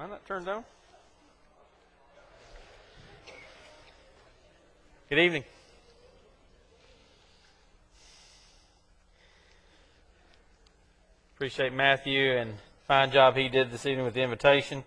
Mine not turned on? Good evening. Appreciate Matthew and fine job he did this evening with the invitation.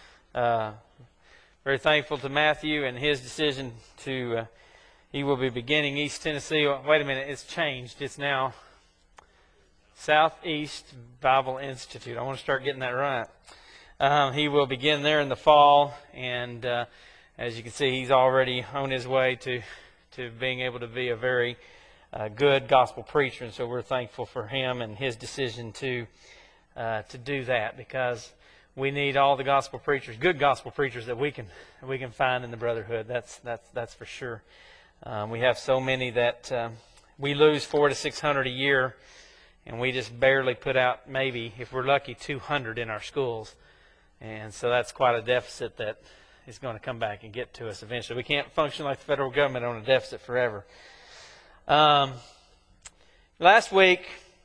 Very thankful to Matthew and his decision to, he will be beginning East Tennessee. Wait a minute, it's changed. It's now Southeast Bible Institute. I want to start getting that right. He will begin there in the fall, and as you can see, he's already on his way to being able to be a very good gospel preacher, and so we're thankful for him and his decision to do that, because we need all the gospel preachers, good gospel preachers that we can find in the brotherhood. That's for sure. We have so many that we lose 400 to 600 a year, and we just barely put out, maybe if we're lucky, 200 in our schools, and so that's quite a deficit that is going to come back and get to us eventually. We can't function like the federal government on a deficit forever. Last week,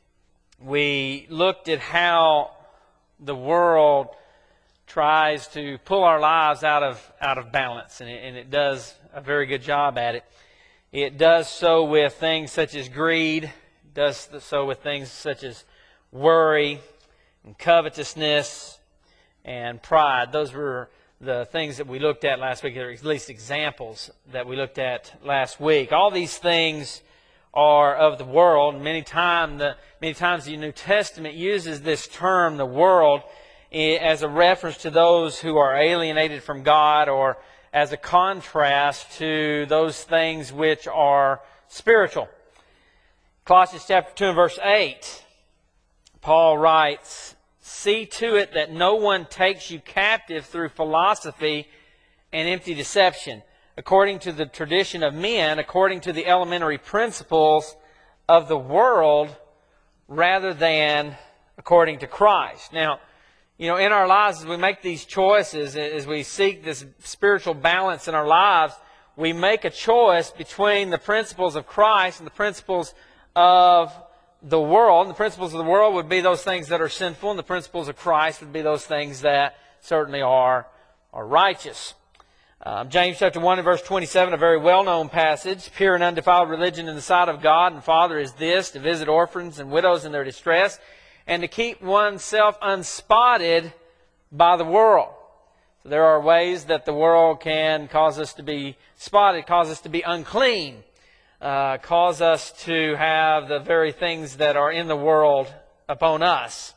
we looked at how the world tries to pull our lives out of balance, and it does a very good job at it. It does so with things such as greed, it does so with things such as worry and covetousness and pride. Those were the things that we looked at last week, or at least examples that we looked at last week. All these things are of the world. Many times the New Testament uses this term, the world, as a reference to those who are alienated from God, or as a contrast to those things which are spiritual. Colossians chapter 2 and verse 8, Paul writes, "See to it that no one takes you captive through philosophy and empty deception, according to the tradition of men, according to the elementary principles of the world, rather than according to Christ." Now, in our lives, as we make these choices, as we seek this spiritual balance in our lives, we make a choice between the principles of Christ and the principles of the world. And the principles of the world would be those things that are sinful, and the principles of Christ would be those things that certainly are righteous. James chapter 1 and verse 27, a very well-known passage. "Pure and undefiled religion in the sight of God and Father is this, to visit orphans and widows in their distress, and to keep oneself unspotted by the world." So there are ways that the world can cause us to be spotted, cause us to be unclean, cause us to have the very things that are in the world upon us.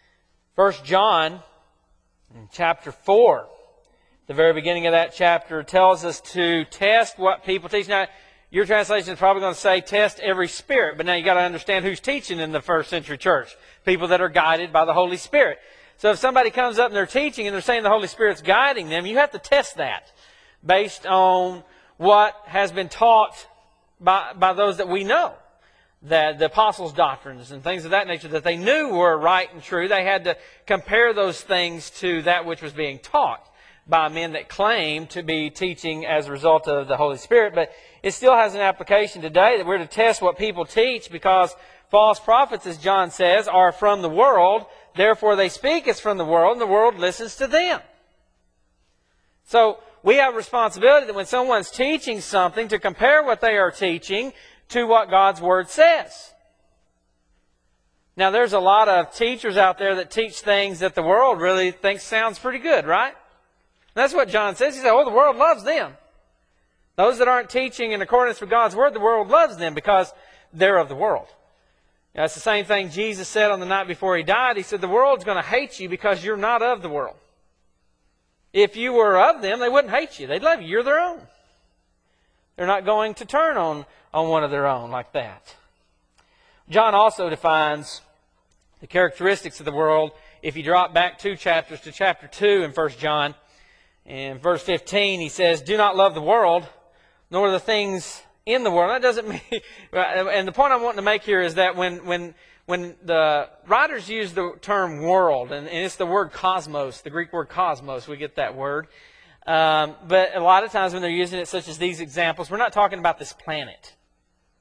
1 John chapter 4, the very beginning of that chapter, tells us to test what people teach. Now, your translation is probably going to say test every spirit, but now you got to understand who's teaching in the first century church. People that are guided by the Holy Spirit. So if somebody comes up and they're teaching and they're saying the Holy Spirit's guiding them, you have to test that based on what has been taught by those that we know, that the apostles' doctrines and things of that nature that they knew were right and true. They had to compare those things to that which was being taught by men that claim to be teaching as a result of the Holy Spirit. But it still has an application today that we're to test what people teach, because false prophets, as John says, are from the world. Therefore they speak as from the world, and the world listens to them. So we have a responsibility that when someone's teaching something, to compare what they are teaching to what God's Word says. Now, there's a lot of teachers out there that teach things that the world really thinks sounds pretty good, right? That's what John says. He said, the world loves them. Those that aren't teaching in accordance with God's Word, the world loves them because they're of the world. Now, it's the same thing Jesus said on the night before He died. He said, the world's going to hate you because you're not of the world. If you were of them, they wouldn't hate you. They'd love you. You're their own. They're not going to turn on one of their own like that. John also defines the characteristics of the world. If you drop back 2 chapters to chapter 2 in 1 John, in verse 15, he says, "Do not love the world, nor the things in the world." That doesn't mean... And the point I'm wanting to make here is that when the writers use the term world, and it's the word cosmos, the Greek word cosmos, we get that word. But a lot of times when they're using it, such as these examples, we're not talking about this planet.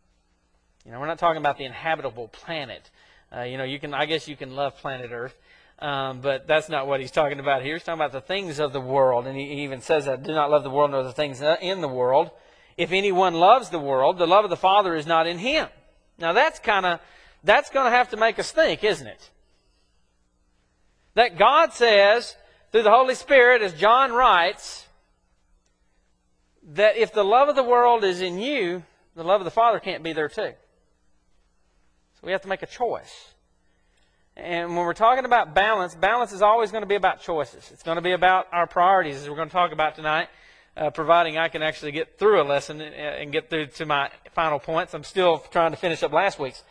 We're not talking about the inhabitable planet. I guess you can love planet Earth. But that's not what he's talking about here. He's talking about the things of the world. And he even says that, do not love the world nor the things in the world. If anyone loves the world, the love of the Father is not in him. Now that's going to have to make us think, isn't it? That God says, through the Holy Spirit, as John writes, that if the love of the world is in you, the love of the Father can't be there too. So we have to make a choice. And when we're talking about balance, balance is always going to be about choices. It's going to be about our priorities, as we're going to talk about tonight, providing I can actually get through a lesson and get through to my final points. I'm still trying to finish up last week's.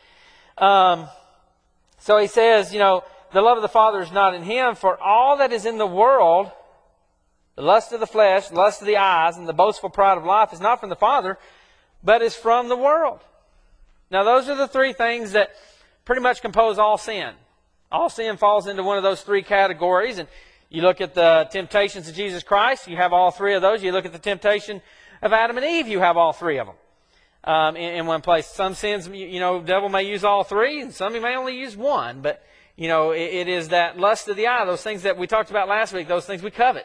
So he says, the love of the Father is not in him, for all that is in the world, the lust of the flesh, the lust of the eyes, and the boastful pride of life is not from the Father, but is from the world. Now those are the three things that pretty much compose all sin. All sin falls into one of those three categories. And you look at the temptations of Jesus Christ, you have all three of those. You look at the temptation of Adam and Eve, you have all three of them in one place. Some sins, the devil may use all three, and some he may only use one. But, it is that lust of the eye, those things that we talked about last week, those things we covet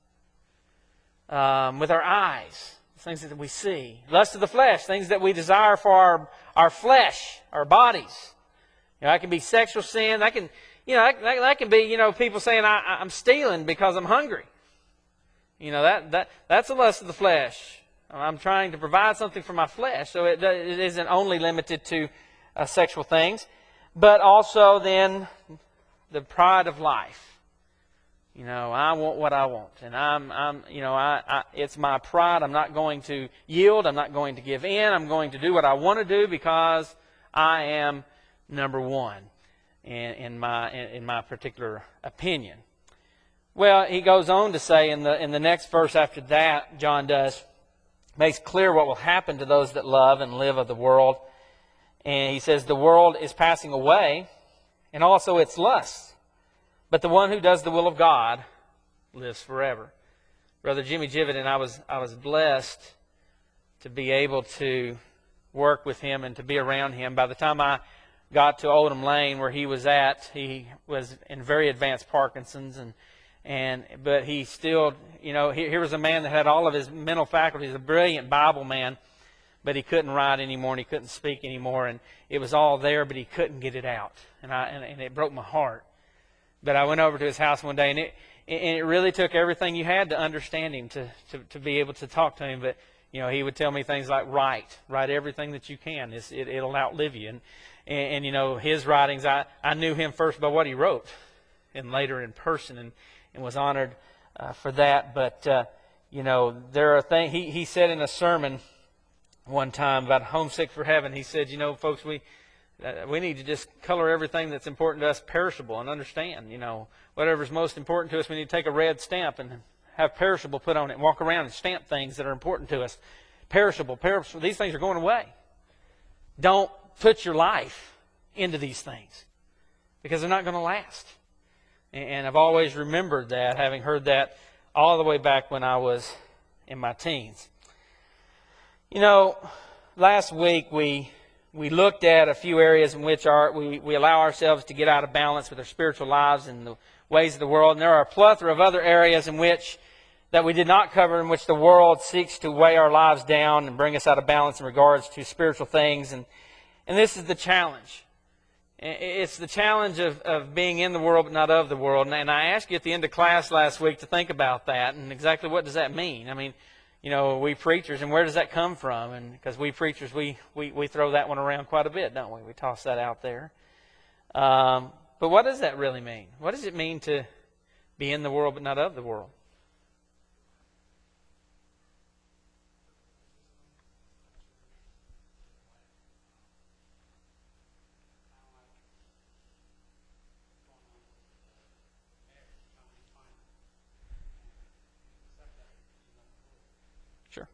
with our eyes, things that we see. Lust of the flesh, things that we desire for our flesh, our bodies. That can be sexual sin. That can, that can be, people saying I'm stealing because I'm hungry. That's a lust of the flesh. I'm trying to provide something for my flesh, so it isn't only limited to sexual things, but also then the pride of life. I want what I want, and it's my pride. I'm not going to yield. I'm not going to give in. I'm going to do what I want to do because I am number one in my particular opinion. Well, he goes on to say in the next verse after that, John makes clear what will happen to those that love and live of the world. And he says the world is passing away and also its lusts, but the one who does the will of God lives forever. Brother Jimmy Jivett and I was blessed to be able to work with him and to be around him. By the time I got to Oldham Lane where he was at, he was in very advanced Parkinson's, but he still, here was a man that had all of his mental faculties, a brilliant Bible man, but he couldn't write anymore and he couldn't speak anymore, and it was all there, but he couldn't get it out, and it broke my heart. But I went over to his house one day, and it really took everything you had to understand him to be able to talk to him. But he would tell me things like write everything that you can. It'll outlive you. And his writings, I knew him first by what he wrote, and later in person, and was honored for that. But there are things he said in a sermon one time about homesick for heaven. He said, folks, we need to just color everything that's important to us perishable and understand, whatever's most important to us, we need to take a red stamp and have perishable put on it and walk around and stamp things that are important to us. Perishable. These things are going away. Don't put your life into these things because they're not going to last. And I've always remembered that, having heard that all the way back when I was in my teens. Last week we looked at a few areas in which we allow ourselves to get out of balance with our spiritual lives and the ways of the world. And there are a plethora of other areas that we did not cover, in which the world seeks to weigh our lives down and bring us out of balance in regards to spiritual things. And this is the challenge. It's the challenge of being in the world but not of the world. And I asked you at the end of class last week to think about that and exactly what does that mean. I mean, we preachers, and where does that come from? And because we preachers, we throw that one around quite a bit, don't we? We toss that out there. But what does that really mean? What does it mean to be in the world but not of the world? Sure.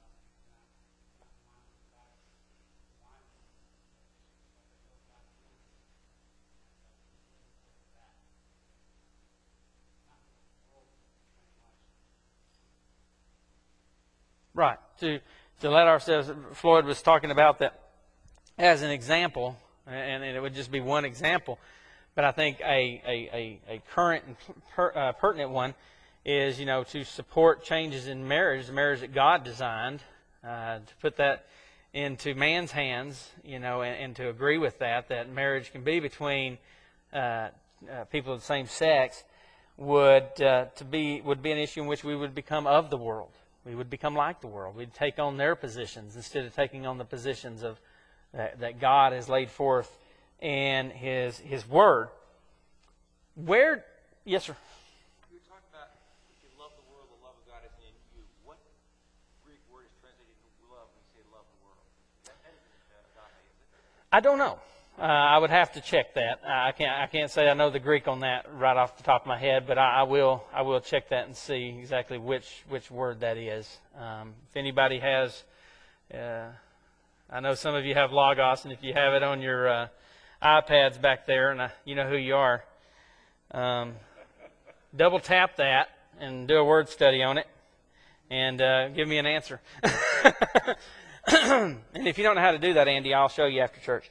Right. To let ourselves, Floyd was talking about that as an example, and it would just be one example. But I think a current and pertinent one is, to support changes in marriage, the marriage that God designed, to put that into man's hands, and to agree with that marriage can be between people of the same sex, would be an issue in which we would become of the world. We would become like the world. We'd take on their positions instead of taking on the positions of that God has laid forth in His Word. Yes, sir. You were talking about if you love the world, the love of God is in you. What Greek word is translated to love when you say love the world? That isn't agape, is it? I don't know. I would have to check that. I can't say I know the Greek on that right off the top of my head, but I will check that and see exactly which word that is. If anybody has, I know some of you have Logos, and if you have it on your iPads back there, and you know who you are, double tap that and do a word study on it, and give me an answer. And if you don't know how to do that, Andy, I'll show you after church.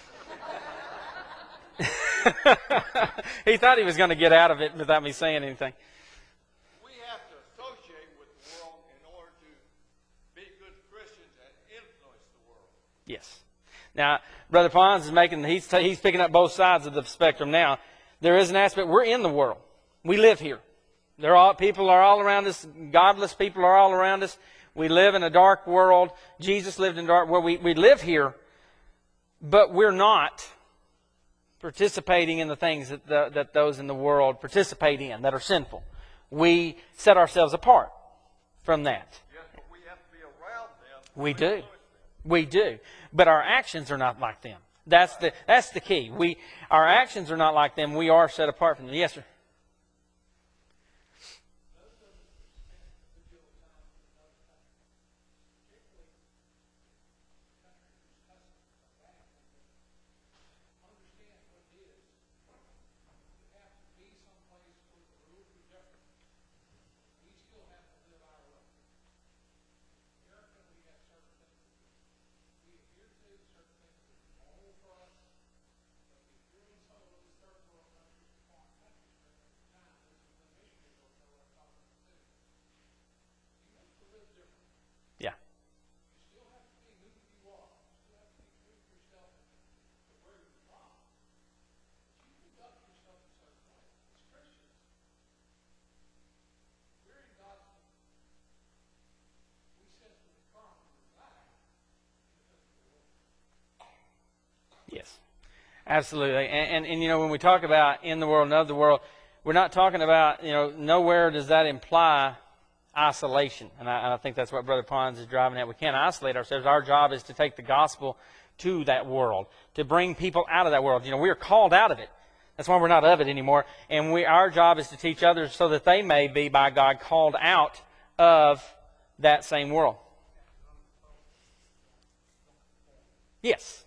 He thought he was going to get out of it without me saying anything. We have to associate with the world in order to be good Christians and influence the world. Yes. Now, Brother Pons is he's picking up both sides of the spectrum now. There is an aspect, we're in the world. We live here. People are all around us. Godless people are all around us. We live in a dark world. Jesus lived in a dark world. We live here, but we're not participating in the things that those in the world participate in that are sinful. We set ourselves apart from that. Yes, but we have to be around them. We do. We do. But our actions are not like them. That's the key. Our actions are not like them. We are set apart from them. Yes, sir. Yeah. Yes, absolutely. And when we talk about in the world and of the world, we're not talking about, nowhere does that imply isolation. And I think that's what Brother Pons is driving at. We can't isolate ourselves. Our job is to take the gospel to that world, to bring people out of that world. We are called out of it. That's why we're not of it anymore. And our job is to teach others so that they may be, by God, called out of that same world. Yes.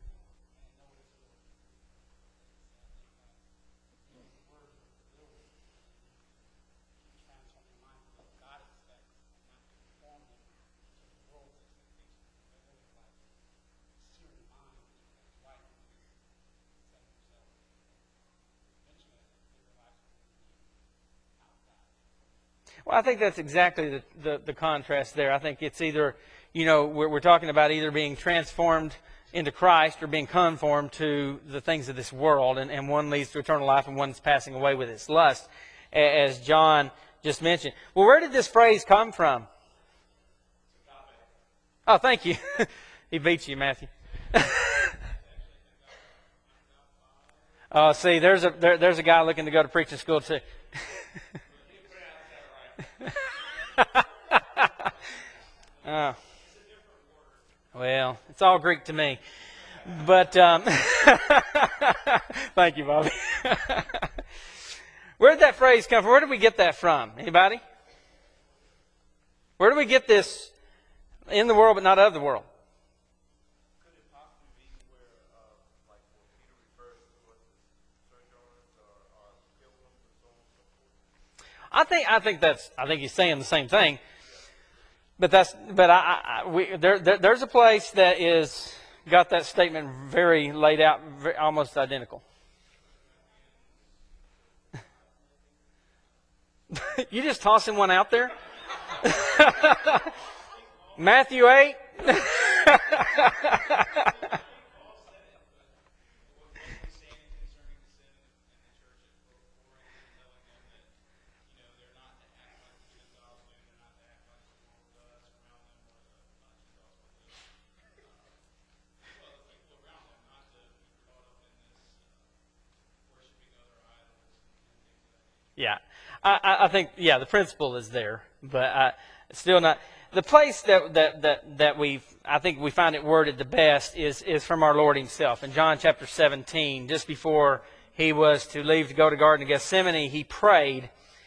Well, I think that's exactly the contrast there. I think it's either, we're talking about either being transformed into Christ or being conformed to the things of this world. And one leads to eternal life and one's passing away with its lust, as John just mentioned. Well, where did this phrase come from? Oh, thank you. He beat you, Matthew. Oh, see, there's a guy looking to go to preaching school too. Oh. Well, it's all Greek to me. But thank you, Bobby. Where did that phrase come from? Where did we get that from? Anybody? Where do we get this in the world but not of the world? Could it possibly be where, like what Peter refers to as sojourners or pilgrims and so on and so forth? I think he's saying the same thing. But there's a place that is got that statement very laid out, almost identical. You just tossing one out there? Matthew 8? Yeah, I think the principle is there, but still not. The place that I think we find it worded the best is from our Lord Himself in John chapter 17. Just before He was to leave to go to Garden of Gethsemane, He prayed,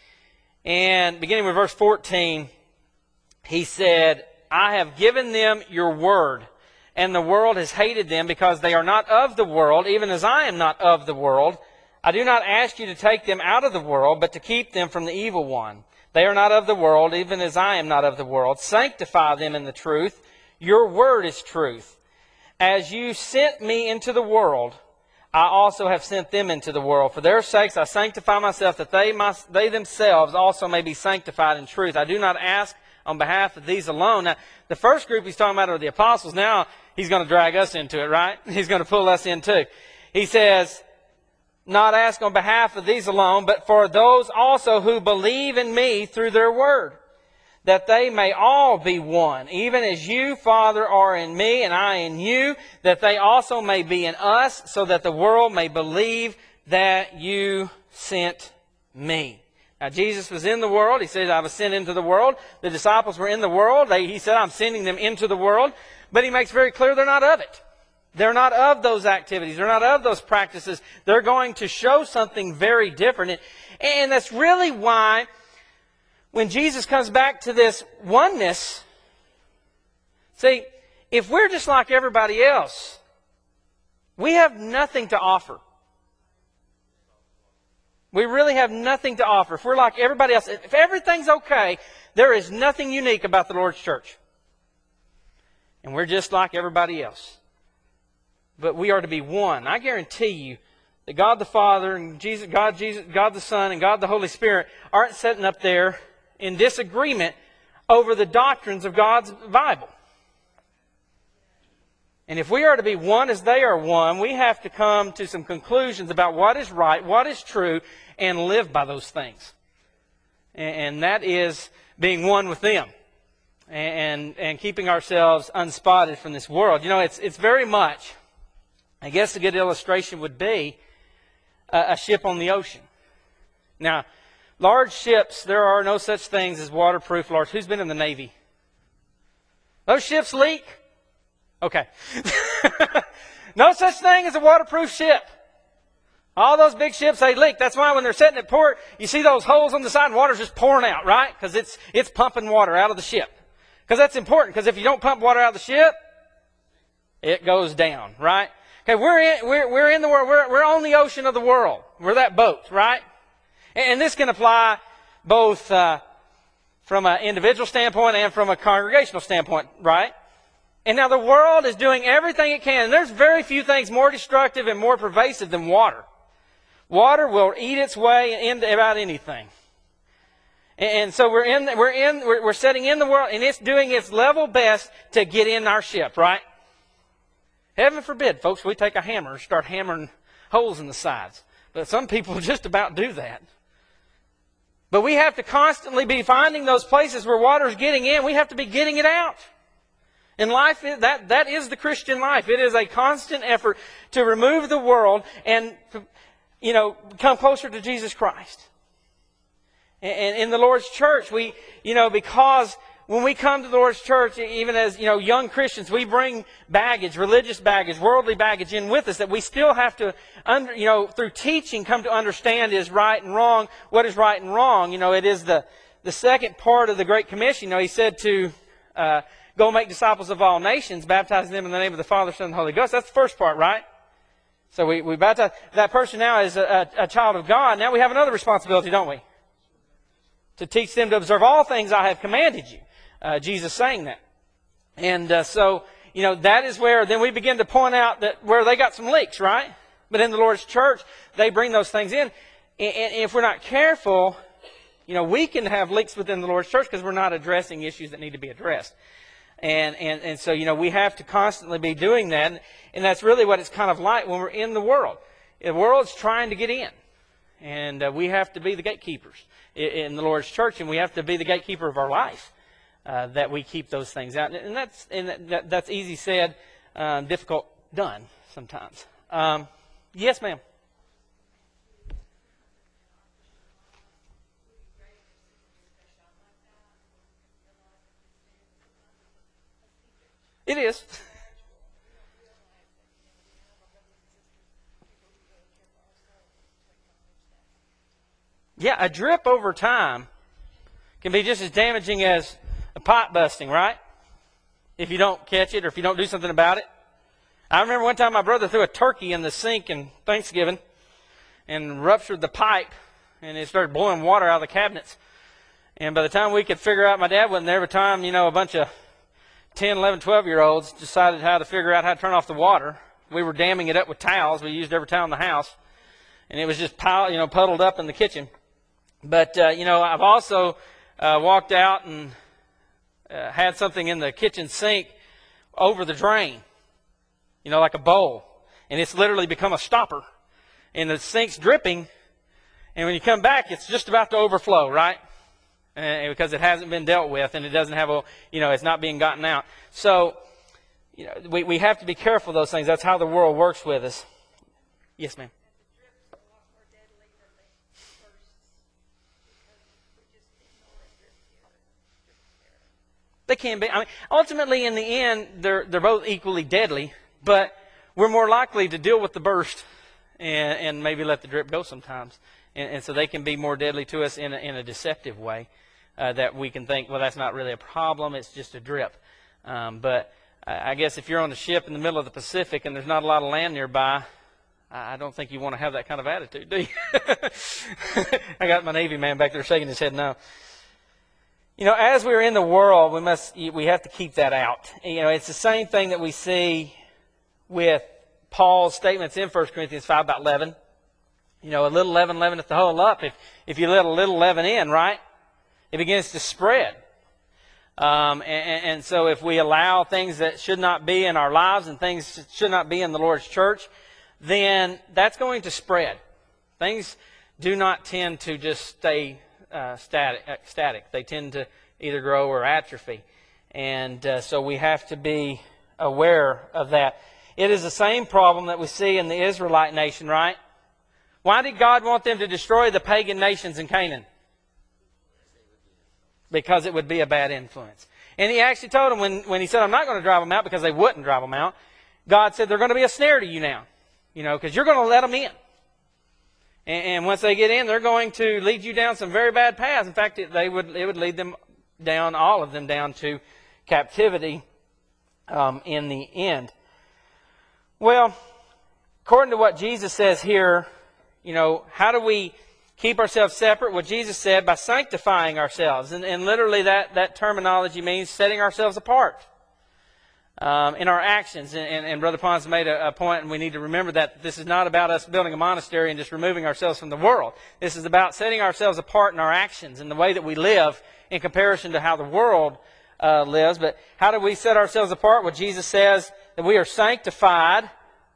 and beginning with verse 14, He said, "I have given them your word, and the world has hated them because they are not of the world, even as I am not of the world. I do not ask you to take them out of the world, but to keep them from the evil one. They are not of the world, even as I am not of the world. Sanctify them in the truth. Your word is truth. As you sent me into the world, I also have sent them into the world. For their sakes I sanctify myself, that they themselves also may be sanctified in truth. I do not ask on behalf of these alone." Now, the first group He's talking about are the apostles. Now He's going to drag us into it, right? He's going to pull us in too. He says, "Not ask on behalf of these alone, but for those also who believe in me through their word, that they may all be one, even as you, Father, are in me and I in you, that they also may be in us, so that the world may believe that you sent me." Now, Jesus was in the world. He said, "I was sent into the world." The disciples were in the world. He said, "I'm sending them into the world." But He makes very clear they're not of it. They're not of those activities. They're not of those practices. They're going to show something very different. And that's really why when Jesus comes back to this oneness, see, if we're just like everybody else, we have nothing to offer. We really have nothing to offer. If we're like everybody else, if everything's okay, there is nothing unique about the Lord's church. And we're just like everybody else. But we are to be one. I guarantee you that God the Father and God the Son and God the Holy Spirit aren't sitting up there in disagreement over the doctrines of God's Bible. And if we are to be one as they are one, we have to come to some conclusions about what is right, what is true, and live by those things. And that is being one with them and keeping ourselves unspotted from this world. You know, it's very much, I guess a good illustration would be a ship on the ocean. Now, large ships, there are no such things as waterproof large. Who's been in the Navy? Those ships leak? Okay. No such thing as a waterproof ship. All those big ships, they leak. That's why when they're sitting at port, you see those holes on the side and water's just pouring out, right? Because it's pumping water out of the ship. Because that's important. Because if you don't pump water out of the ship, it goes down, right? Okay, we're in the world. We're on the ocean of the world. We're that boat, right? And this can apply both from an individual standpoint and from a congregational standpoint, right? And now the world is doing everything it can. And there's very few things more destructive and more pervasive than water. Water will eat its way into about anything. And so we're sitting in the world, and it's doing its level best to get in our ship, right? Heaven forbid, folks, we take a hammer and start hammering holes in the sides. But some people just about do that. But we have to constantly be finding those places where water is getting in. We have to be getting it out. In life, that is the Christian life. It is a constant effort to remove the world and, come closer to Jesus Christ. And in the Lord's church, because when we come to the Lord's church, even as, young Christians, we bring baggage, religious baggage, worldly baggage in with us that we still have to, through teaching, come to understand is right and wrong, what is right and wrong. It is the second part of the Great Commission. He said to go make disciples of all nations, baptizing them in the name of the Father, Son, and Holy Ghost. That's the first part, right? So we baptize. That person now is a child of God. Now we have another responsibility, don't we? To teach them to observe all things I have commanded you. Jesus saying that. And so, that is where then we begin to point out that where they got some leaks, right? But in the Lord's church, they bring those things in. And if we're not careful, We can have leaks within the Lord's church because we're not addressing issues that need to be addressed. And so, we have to constantly be doing that. And that's really what it's kind of like when we're in the world. The world's trying to get in. And we have to be the gatekeepers in the Lord's church. And we have to be the gatekeeper of our life, that we keep those things out. And that's easy said, difficult done sometimes. Yes, ma'am. It is. Yeah, a drip over time can be just as damaging as a pipe busting, right? If you don't catch it or if you don't do something about it. I remember one time my brother threw a turkey in the sink in Thanksgiving and ruptured the pipe, and it started blowing water out of the cabinets. And by the time we could figure out, my dad wasn't there. Every time, a bunch of 10, 11, 12-year-olds decided how to figure out how to turn off the water. We were damming it up with towels. We used every towel in the house. And it was just puddled up in the kitchen. But, I've also walked out and had something in the kitchen sink over the drain, like a bowl. And it's literally become a stopper. And the sink's dripping. And when you come back, it's just about to overflow, right? Because it hasn't been dealt with, and it doesn't have it's not being gotten out. So, we have to be careful of those things. That's how the world works with us. Yes, ma'am. They can be. Ultimately, in the end, they're both equally deadly, but we're more likely to deal with the burst and maybe let the drip go sometimes. And so they can be more deadly to us in a deceptive way. That we can think, well, that's not really a problem, it's just a drip. But I guess if you're on a ship in the middle of the Pacific and there's not a lot of land nearby, I don't think you want to have that kind of attitude, do you? I got my Navy man back there shaking his head no. As we're in the world, we have to keep that out. It's the same thing that we see with Paul's statements in 1 Corinthians 5 about leaven. A little leaven leaveneth the whole lump. If you let a little leaven in, right? It begins to spread. And so if we allow things that should not be in our lives and things that should not be in the Lord's church, then that's going to spread. Things do not tend to just stay static. They tend to either grow or atrophy. And so we have to be aware of that. It is the same problem that we see in the Israelite nation, right? Why did God want them to destroy the pagan nations in Canaan? Because it would be a bad influence. And he actually told them when he said, I'm not going to drive them out, because they wouldn't drive them out, God said, they're going to be a snare to you now. Because you're going to let them in. And once they get in, they're going to lead you down some very bad paths. In fact, it would lead them down, all of them down to captivity in the end. Well, according to what Jesus says here, how do we keep ourselves separate? Well, Jesus said by sanctifying ourselves. And literally that terminology means setting ourselves apart in our actions. And Brother Pons made a point, and we need to remember that this is not about us building a monastery and just removing ourselves from the world. This is about setting ourselves apart in our actions and the way that we live in comparison to how the world lives. But how do we set ourselves apart? Well, Jesus says that we are sanctified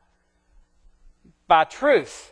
by truth.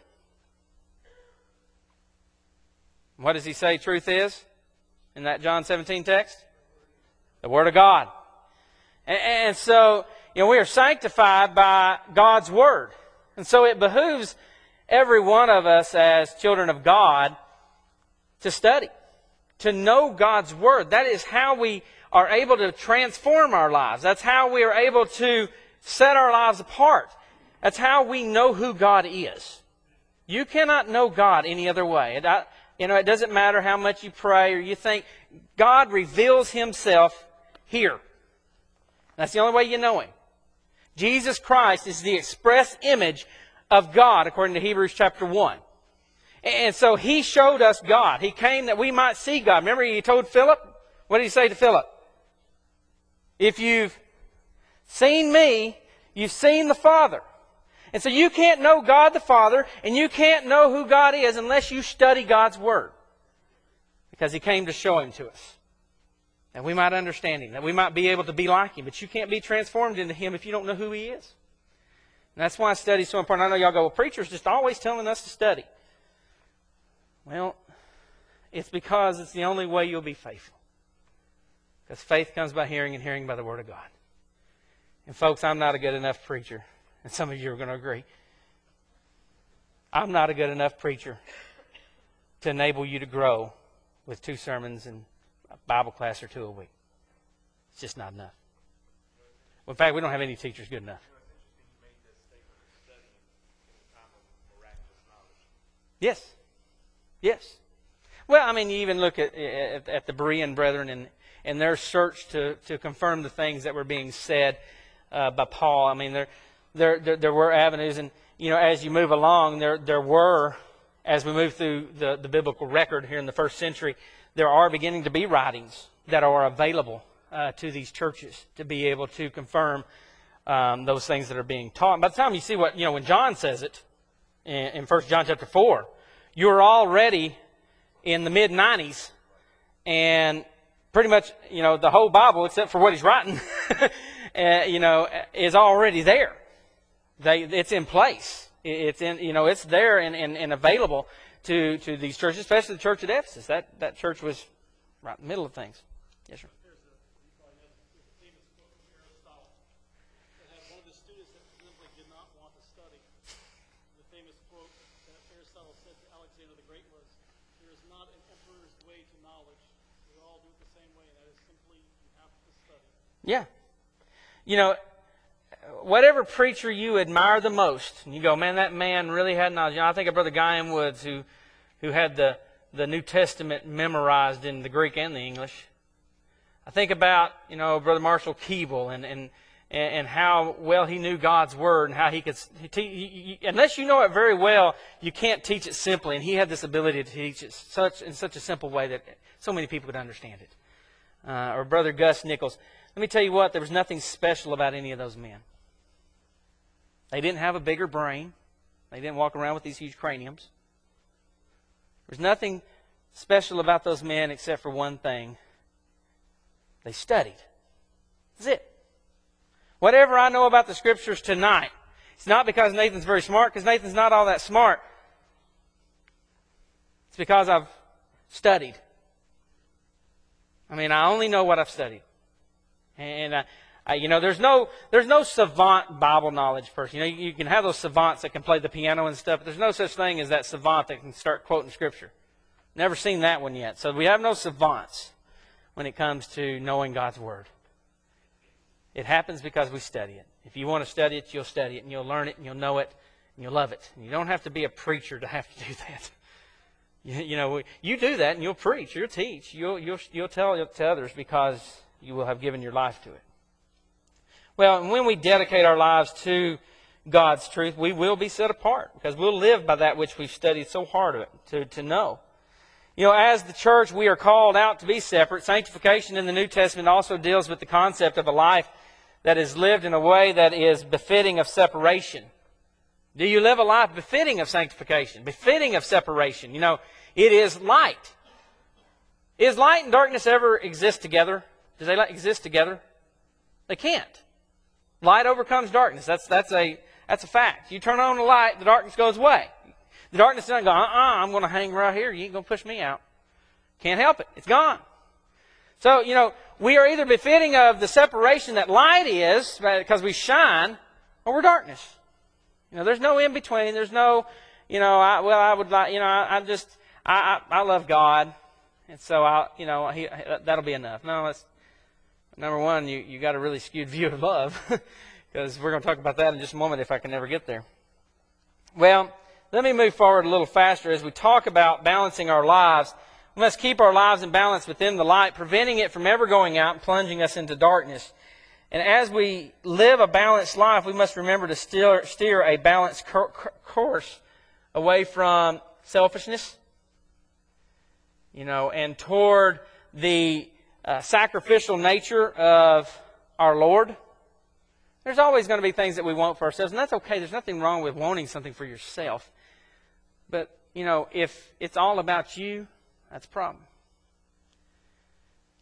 What does he say truth is in that John 17 text? The Word of God. And so, we are sanctified by God's Word. And so it behooves every one of us as children of God to study, to know God's Word. That is how we are able to transform our lives. That's how we are able to set our lives apart. That's how we know who God is. You cannot know God any other way. It doesn't matter how much you pray or you think. God reveals Himself here. That's the only way you know Him. Jesus Christ is the express image of God, according to Hebrews chapter 1. And so He showed us God. He came that we might see God. Remember, He told Philip? What did He say to Philip? If you've seen me, you've seen the Father. And so you can't know God the Father, and you can't know who God is unless you study God's Word. because He came to show Him to us. That we might understand Him, that we might be able to be like Him. But you can't be transformed into Him if you don't know who He is. And that's why study is so important. I know y'all go, well, preacher's just always telling us to study. Well, it's because it's the only way you'll be faithful. Because faith comes by hearing, and hearing by the Word of God. And folks, I'm not a good enough preacher. And some of you are going to agree. I'm not a good enough preacher to enable you to grow with 2 sermons and a Bible class or 2 a week. It's just not enough. Well, in fact, we don't have any teachers good enough. Yes. Yes. Well, I mean, you even look at the Berean brethren and their search to confirm the things that were being said by Paul. I mean, there were avenues, and you know, as you move along, there were, as we move through the biblical record here in the first century, there are beginning to be writings that are available to these churches to be able to confirm those things that are being taught. And by the time you see what, you know, when John says it in 1 John chapter 4, you're already in the mid-90s, and pretty much, you know, the whole Bible, except for what he's writing, you know, is already there. It's in place. It's in, you know, it's there and available to these churches, especially the church at Ephesus. That church was right in the middle of things. Yes, sir. There's a famous quote from Aristotle that had one of the students that simply did not want to study. The famous quote that Aristotle said to Alexander the Great was, "There is not an emperor's way to knowledge. We all do it the same way, and that is simply you have to study." Yeah. You know, whatever preacher you admire the most, and you go, man, that man really had knowledge. You know, I think of Brother Guy M. Woods, who had the New Testament memorized in the Greek and the English. I think about, you know, Brother Marshall Keeble and how well he knew God's Word and how he could unless you know it very well, you can't teach it simply. And he had this ability to teach it in such a simple way that so many people could understand it. Or Brother Gus Nichols. Let me tell you what, there was nothing special about any of those men. They didn't have a bigger brain. They didn't walk around with these huge craniums. There's nothing special about those men except for one thing. They studied. That's it. Whatever I know about the Scriptures tonight, it's not because Nathan's very smart, because Nathan's not all that smart. It's because I've studied. I mean, I only know what I've studied. And you know, there's no savant Bible knowledge person. You know, you can have those savants that can play the piano and stuff, but there's no such thing as that savant that can start quoting Scripture. Never seen that one yet. So we have no savants when it comes to knowing God's Word. It happens because we study it. If you want to study it, you'll study it, and you'll learn it, and you'll know it, and you'll love it. And you don't have to be a preacher to have to do that. You know, you do that, and you'll preach, you'll teach, you'll tell others because you will have given your life to it. Well, and when we dedicate our lives to God's truth, we will be set apart because we'll live by that which we've studied so hard to know. You know, as the church, we are called out to be separate. Sanctification in the New Testament also deals with the concept of a life that is lived in a way that is befitting of separation. Do you live a life befitting of sanctification, befitting of separation? You know, it is light. Is light and darkness ever exist together? Do they exist together? They can't. Light overcomes darkness. That's a fact. You turn on the light, the darkness goes away. The darkness doesn't go, I'm going to hang right here. You ain't going to push me out. Can't help it. It's gone. So, you know, we are either befitting of the separation that light is, because we shine, or we're darkness. You know, there's no in between. There's no, you know, I love God, and so that'll be enough. No, that's number one. You got a really skewed view of love, because we're going to talk about that in just a moment if I can ever get there. Well, let me move forward a little faster as we talk about balancing our lives. We must keep our lives in balance within the light, preventing it from ever going out and plunging us into darkness. And as we live a balanced life, we must remember to steer a balanced course away from selfishness, and toward the sacrificial nature of our Lord. There's always going to be things that we want for ourselves, and that's okay. There's nothing wrong with wanting something for yourself. But, if it's all about you, that's a problem.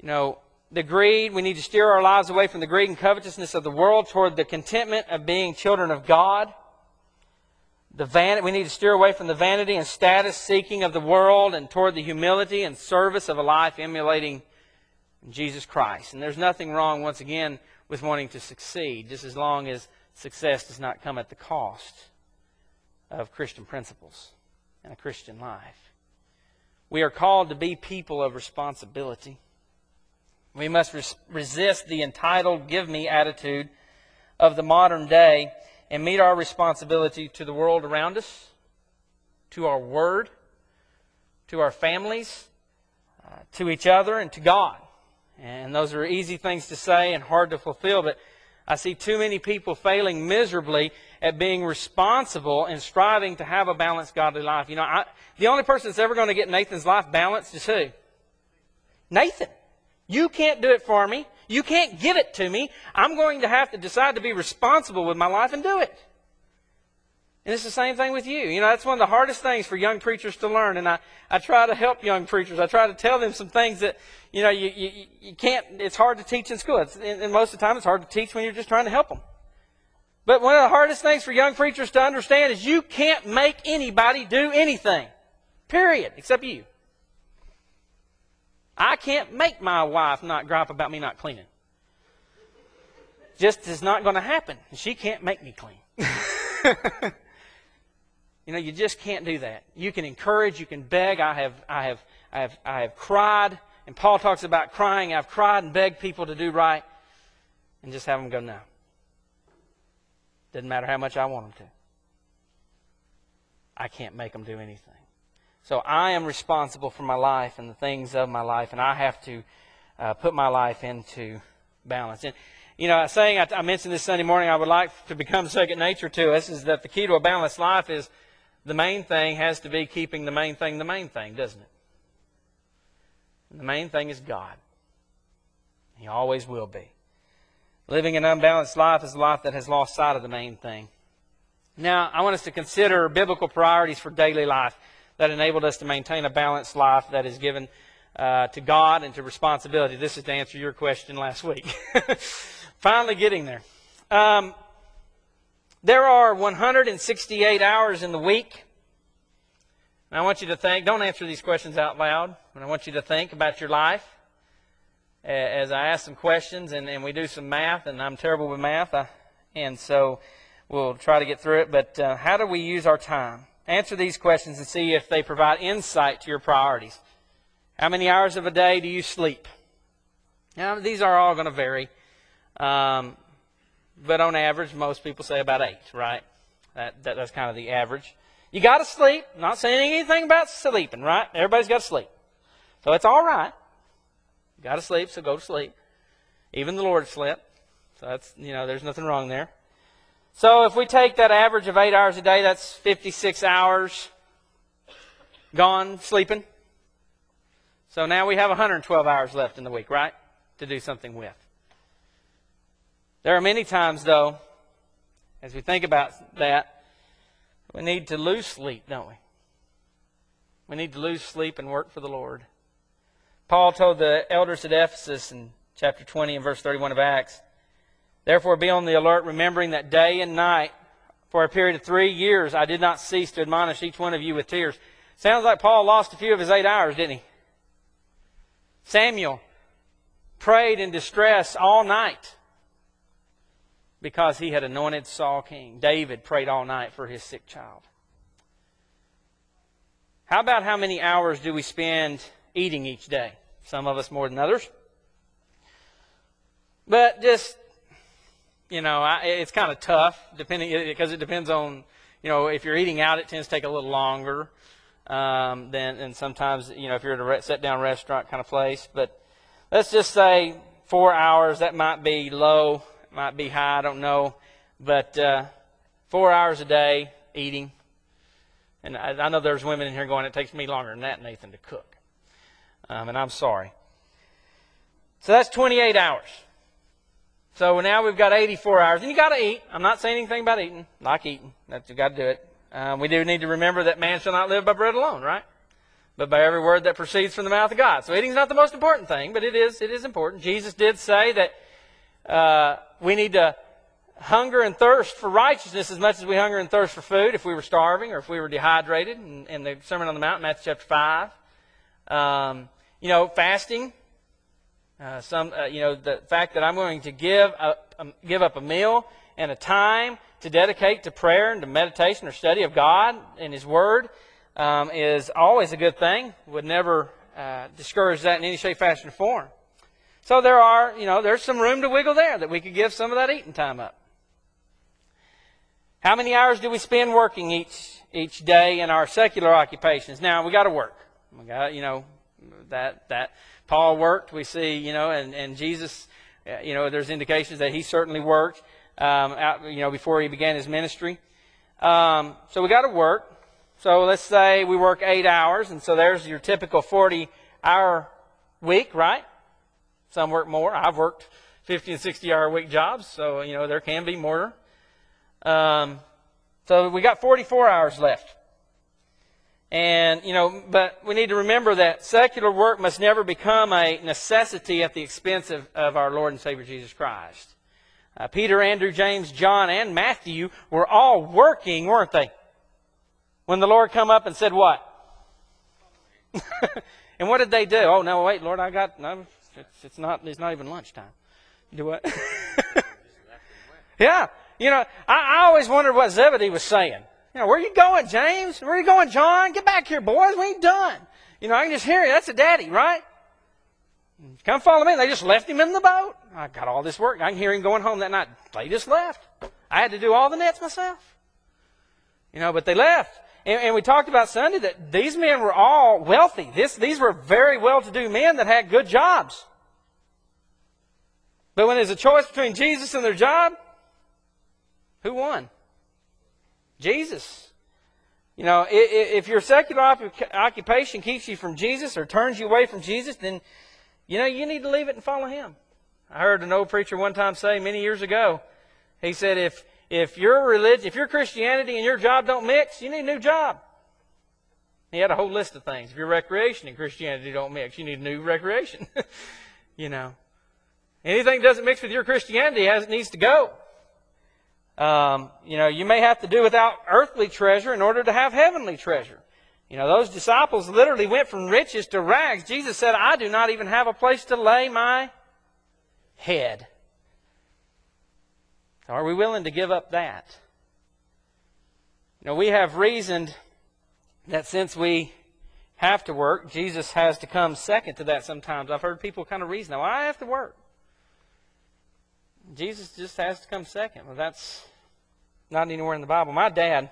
The greed, we need to steer our lives away from the greed and covetousness of the world toward the contentment of being children of God. We need to steer away from the vanity and status seeking of the world and toward the humility and service of a life emulating Jesus Christ. And there's nothing wrong, once again, with wanting to succeed, just as long as success does not come at the cost of Christian principles and a Christian life. We are called to be people of responsibility. We must resist the entitled, give me attitude of the modern day and meet our responsibility to the world around us, to our word, to our families, to each other, and to God. And those are easy things to say and hard to fulfill, but I see too many people failing miserably at being responsible and striving to have a balanced, godly life. The only person that's ever going to get Nathan's life balanced is who? Nathan. You can't do it for me. You can't give it to me. I'm going to have to decide to be responsible with my life and do it. And it's the same thing with you. That's one of the hardest things for young preachers to learn. And I try to help young preachers. I try to tell them some things that, you can't, it's hard to teach in school. And most of the time it's hard to teach when you're just trying to help them. But one of the hardest things for young preachers to understand is you can't make anybody do anything. Period. Except you. I can't make my wife not gripe about me not cleaning. Just is not going to happen. She can't make me clean. You just can't do that. You can encourage, you can beg. I have cried, and Paul talks about crying. I've cried and begged people to do right, and just have them go, no. Doesn't matter how much I want them to. I can't make them do anything. So I am responsible for my life and the things of my life, and I have to put my life into balance. And a saying I mentioned this Sunday morning I would like to become second nature to us is that the key to a balanced life is the main thing has to be keeping the main thing, doesn't it? And the main thing is God. He always will be. Living an unbalanced life is a life that has lost sight of the main thing. Now, I want us to consider biblical priorities for daily life that enabled us to maintain a balanced life that is given to God and to responsibility. This is to answer your question last week. Finally getting there. There are 168 hours in the week. And I want you to think, don't answer these questions out loud, but I want you to think about your life as I ask some questions and we do some math, and I'm terrible with math, and so we'll try to get through it. But how do we use our time? Answer these questions and see if they provide insight to your priorities. How many hours of a day do you sleep? Now, these are all going to vary. But on average, most people say about 8, right? That's kind of the average. You got to sleep. I'm not saying anything about sleeping, right? Everybody's got to sleep. So it's all right. You got to sleep, so go to sleep. Even the Lord slept. So that's, there's nothing wrong there. So if we take that average of 8 hours a day, that's 56 hours gone sleeping. So now we have 112 hours left in the week, right? To do something with. There are many times, though, as we think about that, we need to lose sleep, don't we? We need to lose sleep and work for the Lord. Paul told the elders at Ephesus in chapter 20 and verse 31 of Acts, "Therefore be on the alert, remembering that day and night, for a period of 3 years, I did not cease to admonish each one of you with tears." Sounds like Paul lost a few of his 8 hours, didn't he? Samuel prayed in distress all night because he had anointed Saul king. David prayed all night for his sick child. How about how many hours do we spend eating each day? Some of us more than others. But just, it's kind of tough because it depends on, if you're eating out, it tends to take a little longer than sometimes, if you're at a sit-down restaurant kind of place. But let's just say 4 hours. That might be low, might be high, I don't know. But 4 hours a day eating. And I know there's women in here going, it takes me longer than that, Nathan, to cook. And I'm sorry. So that's 28 hours. So now we've got 84 hours. And you got to eat. I'm not saying anything about eating. Like eating. You've got to do it. We do need to remember that man shall not live by bread alone, right? but by every word that proceeds from the mouth of God. So eating's not the most important thing, but it is important. Jesus did say that we need to hunger and thirst for righteousness as much as we hunger and thirst for food if we were starving or if we were dehydrated. In the Sermon on the Mount, Matthew chapter 5. Fasting. The fact that I'm going to give up a meal and a time to dedicate to prayer and to meditation or study of God and His Word is always a good thing. Would never discourage that in any shape, fashion, or form. So there's some room to wiggle there that we could give some of that eating time up. How many hours do we spend working each day in our secular occupations? Now, we got to work. We got, that Paul worked. We see, and Jesus, there's indications that he certainly worked, before he began his ministry. So we got to work. So let's say we work 8 hours, and so there's your typical 40-hour week, right? Some work more. I've worked 50 and 60-hour week jobs, so there can be more. So we got 44 hours left. And, but we need to remember that secular work must never become a necessity at the expense of our Lord and Savior Jesus Christ. Peter, Andrew, James, John, and Matthew were all working, weren't they? When the Lord come up and said what? And what did they do? Oh, no, wait, Lord, it's not even lunchtime. Do what? Yeah. I always wondered what Zebedee was saying. Where are you going, James? Where are you going, John? Get back here, boys. We ain't done. I can just hear you. That's a daddy, right? Come follow me. They just left him in the boat. I got all this work. I can hear him going home that night. They just left. I had to do all the nets myself. But they left. And we talked about Sunday that these men were all wealthy. These were very well-to-do men that had good jobs. But when there's a choice between Jesus and their job, who won? Jesus. If your secular occupation keeps you from Jesus or turns you away from Jesus, then, you need to leave it and follow Him. I heard an old preacher one time say many years ago, he said, if your religion, if your Christianity and your job don't mix, you need a new job. He had a whole list of things. If your recreation and Christianity don't mix, you need a new recreation. Anything that doesn't mix with your Christianity needs to go. You may have to do without earthly treasure in order to have heavenly treasure. Those disciples literally went from riches to rags. Jesus said, I do not even have a place to lay my head. Are we willing to give up that? We have reasoned that since we have to work, Jesus has to come second to that sometimes. I've heard people kind of reason, well, I have to work. Jesus just has to come second. Well, that's not anywhere in the Bible. My dad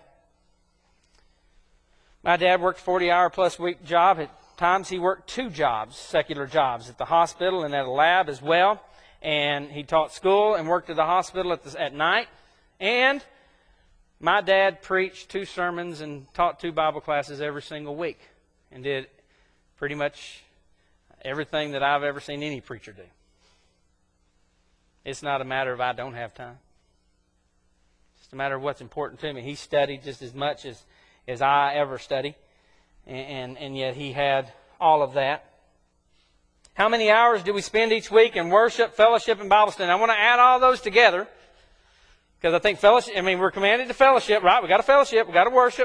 worked 40-hour-plus week job. At times he worked 2 jobs, secular jobs, at the hospital and at a lab as well. And he taught school and worked at the hospital at night. And my dad preached 2 sermons and taught 2 Bible classes every single week. And did pretty much everything that I've ever seen any preacher do. It's not a matter of I don't have time. It's just a matter of what's important to me. He studied just as much as I ever study. And yet he had all of that. How many hours do we spend each week in worship, fellowship, and Bible study? I want to add all those together. Because I think fellowship, we're commanded to fellowship, right? We've got to fellowship. We've got to worship.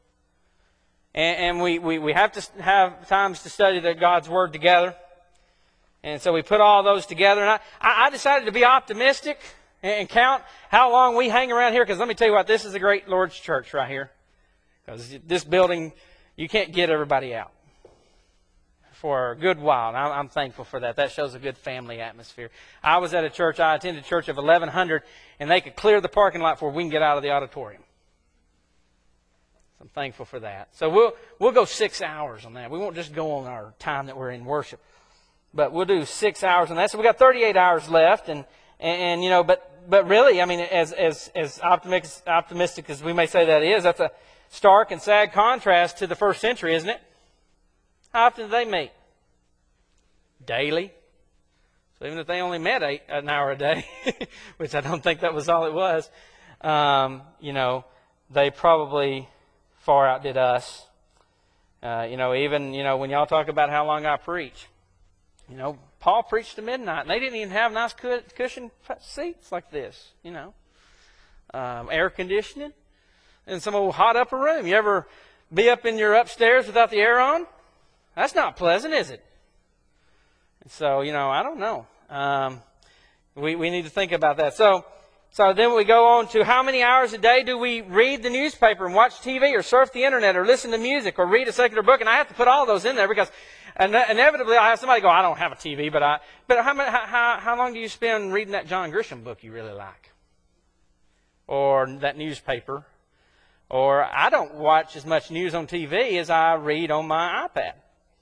And we have to have times to study God's Word together. And so we put all those together. And I decided to be optimistic and count how long we hang around here. Because let me tell you what, this is a great Lord's church right here. Because this building, you can't get everybody out for a good while. And I'm thankful for that. That shows a good family atmosphere. I was at a church, I attended a church of 1,100, and they could clear the parking lot before we can get out of the auditorium. So I'm thankful for that. So we'll go 6 hours on that. We won't just go on our time that we're in worship. But we'll do 6 hours on that. So we got 38 hours left, and but really, as optimistic as we may say that is, that's a stark and sad contrast to the first century, isn't it? How often did they meet? Daily. So even if they only met an hour a day, which I don't think that was all it was, they probably far outdid us. Even, when y'all talk about how long I preach, Paul preached to midnight, and they didn't even have nice cushioned seats like this, air conditioning in some old hot upper room. You ever be up in your upstairs without the air on? That's not pleasant, is it? And so, I don't know. We need to think about that. So then we go on to how many hours a day do we read the newspaper and watch TV or surf the internet or listen to music or read a secular book? And I have to put all those in there because inevitably I have somebody go, I don't have a TV, but how long do you spend reading that John Grisham book you really like? Or that newspaper? Or I don't watch as much news on TV as I read on my iPad.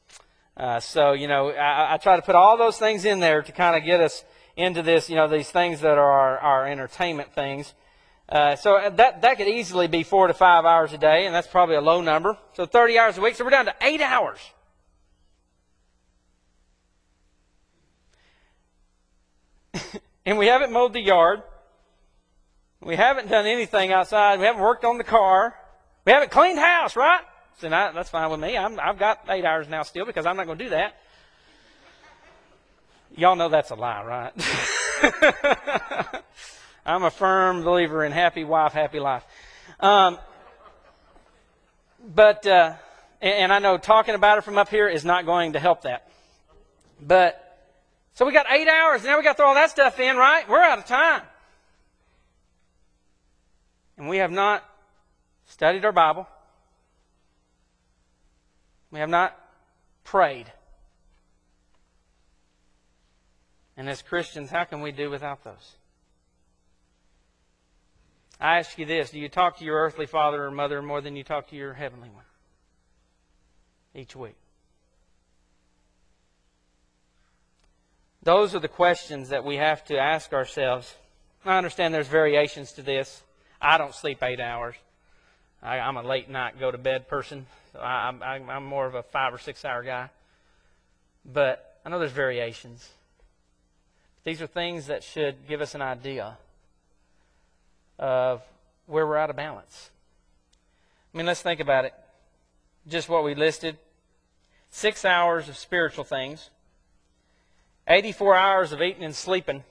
I try to put all those things in there to kind of get us into this, these things that are our entertainment things. So that could easily be 4 to 5 hours a day, and that's probably a low number. So 30 hours a week, so we're down to 8 hours. And we haven't mowed the yard. We haven't done anything outside. We haven't worked on the car. We haven't cleaned house, right? So that's fine with me. I've got 8 hours now still because I'm not going to do that. Y'all know that's a lie, right? I'm a firm believer in happy wife, happy life. And I know talking about it from up here is not going to help that. So we got 8 hours. Now we got to throw all that stuff in, right? We're out of time. And we have not studied our Bible. We have not prayed. And as Christians, how can we do without those? I ask you this, do you talk to your earthly father or mother more than you talk to your heavenly one? Each week. Those are the questions that we have to ask ourselves. I understand there's variations to this. I don't sleep 8 hours. I'm a late night go to bed person. So I'm more of a 5 or 6 hour guy. But I know there's variations. These are things that should give us an idea of where we're out of balance. I mean, let's think about it. Just what we listed. 6 hours of spiritual things. 84 hours of eating and sleeping.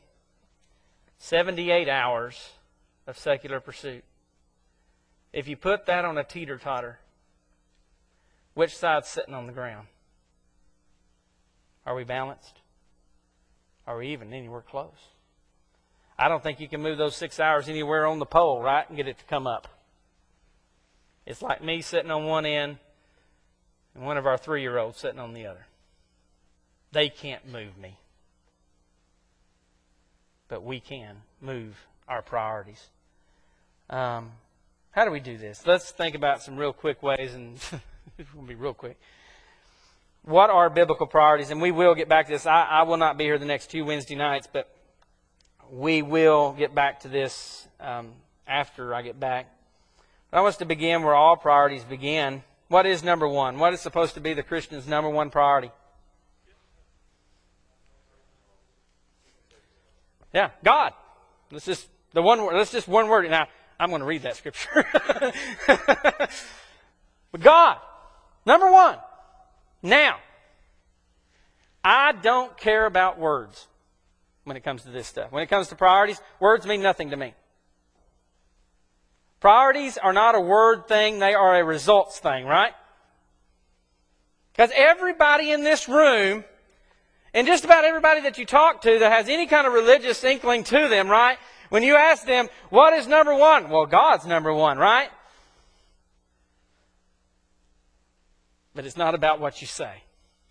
78 hours of secular pursuit. If you put that on a teeter-totter, which side's sitting on the ground? Are we balanced? Are we even anywhere close? I don't think you can move those 6 hours anywhere on the pole, right, and get it to come up. It's like me sitting on one end and one of our 3-year-olds sitting on the other. They can't move me. But we can move our priorities. How do we do this? Let's think about some real quick ways, and it's going to be real quick. What are biblical priorities? And we will get back to this. I will not be here the next 2 Wednesday nights, but we will get back to this after I get back. But I want us to begin where all priorities begin. What is number one? What is supposed to be the Christian's number one priority? Yeah, God. Let's just one word. Now, I'm going to read that scripture. But God, number one. Now, I don't care about words when it comes to this stuff. When it comes to priorities, words mean nothing to me. Priorities are not a word thing, they are a results thing, right? Because everybody in this room, and just about everybody that you talk to that has any kind of religious inkling to them, right? When you ask them, what is number one? Well, God's number one, right? But it's not about what you say.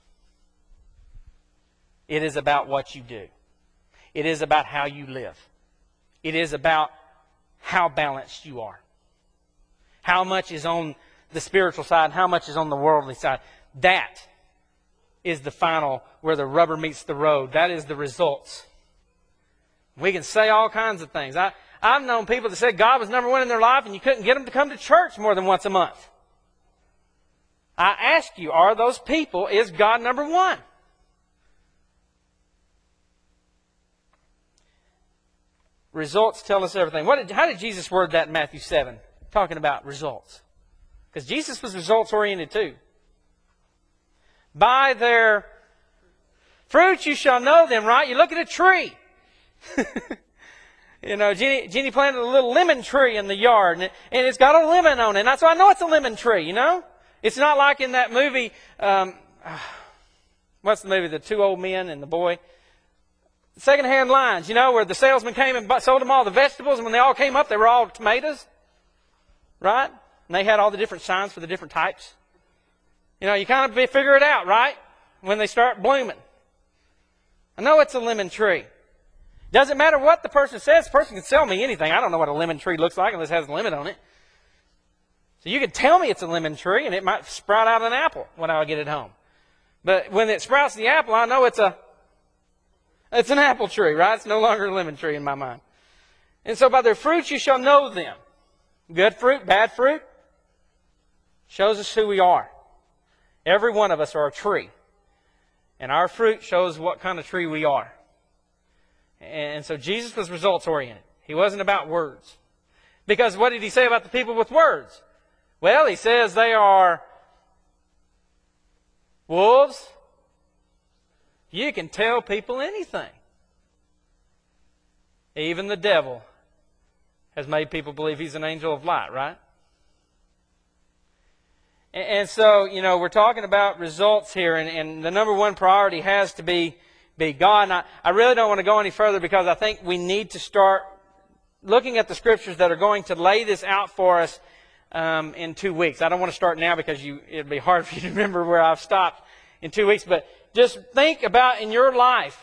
It is about what you do. It is about how you live. It is about how balanced you are. How much is on the spiritual side and how much is on the worldly side. That is the final, where the rubber meets the road. That is the results. We can say all kinds of things. I've known people that said God was number one in their life and you couldn't get them to come to church more than once a month. I ask you, are those people, is God number one? Results tell us everything. How did Jesus word that in Matthew 7? Talking about results. Because Jesus was results oriented too. By their fruits you shall know them, right? You look at a tree. You know, Jeannie planted a little lemon tree in the yard, and it's got a lemon on it. And so I know it's a lemon tree, you know? It's not like in that movie, what's the movie, The Two Old Men and the Boy? Secondhand Lines, you know, where the salesman came and sold them all the vegetables, and when they all came up, they were all tomatoes, right? And they had all the different signs for the different types. You know, you kind of figure it out, right? When they start blooming. I know it's a lemon tree. Doesn't matter what the person says. The person can sell me anything. I don't know what a lemon tree looks like unless it has a lemon on it. So you can tell me it's a lemon tree, and it might sprout out an apple when I get it home. But when it sprouts the apple, I know it's an apple tree, right? It's no longer a lemon tree in my mind. And so by their fruits you shall know them. Good fruit, bad fruit, shows us who we are. Every one of us are a tree. And our fruit shows what kind of tree we are. And so Jesus was results-oriented. He wasn't about words. Because what did he say about the people with words? Well, he says they are wolves. You can tell people anything. Even the devil has made people believe he's an angel of light, right? And so, you know, we're talking about results here, and the number one priority has to be God. And I really don't want to go any further because I think we need to start looking at the Scriptures that are going to lay this out for us in 2 weeks. I don't want to start now because it'd be hard for you to remember where I've stopped in 2 weeks. But just think about in your life,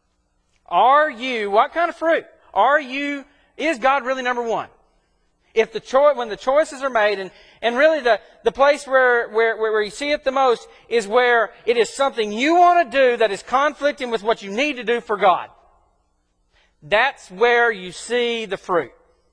what kind of fruit? Is God really number one? If when the choices are made, and really the place where you see it the most is where it is something you want to do that is conflicting with what you need to do for God. That's where you see the fruit.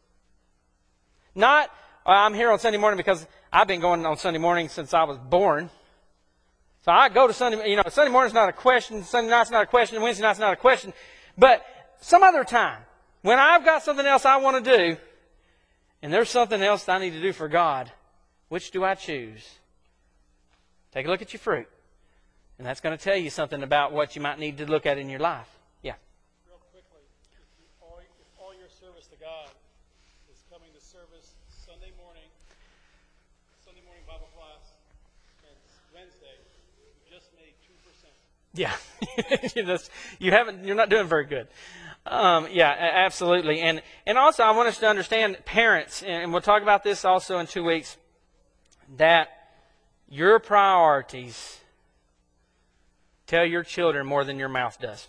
Not, I'm here on Sunday morning because I've been going on Sunday morning since I was born. So I go to Sunday, Sunday morning's not a question, Sunday night's not a question, Wednesday night's not a question. But some other time, when I've got something else I want to do, and there's something else that I need to do for God, which do I choose? Take a look at your fruit. And that's going to tell you something about what you might need to look at in your life. Yeah. Real quickly, if all your service to God is coming to service Sunday morning Bible class, and Wednesday, you just made 2%. Yeah. You're not doing very good. Absolutely. And also I want us to understand, parents, and we'll talk about this also in 2 weeks, that your priorities tell your children more than your mouth does.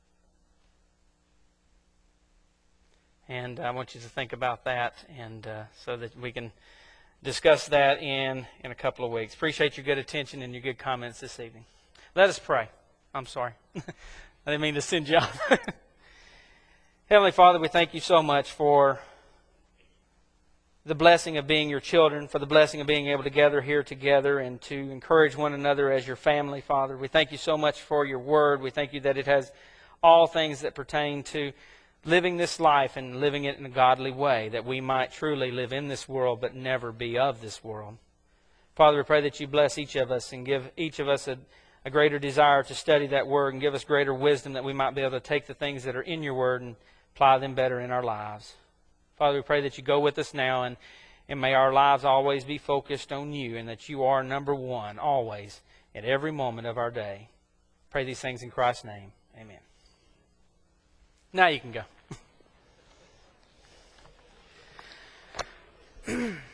And I want you to think about that, and so that we can discuss that in a couple of weeks. Appreciate your good attention and your good comments this evening. Let us pray. I'm sorry. I didn't mean to send you off. Heavenly Father, we thank you so much for the blessing of being your children, for the blessing of being able to gather here together and to encourage one another as your family, Father. We thank you so much for your word. We thank you that it has all things that pertain to living this life and living it in a godly way, that we might truly live in this world but never be of this world. Father, we pray that you bless each of us and give each of us a greater desire to study that word, and give us greater wisdom that we might be able to take the things that are in your word and apply them better in our lives. Father, we pray that you go with us now, and may our lives always be focused on you, and that you are number one always at every moment of our day. Pray these things in Christ's name. Amen. Now you can go.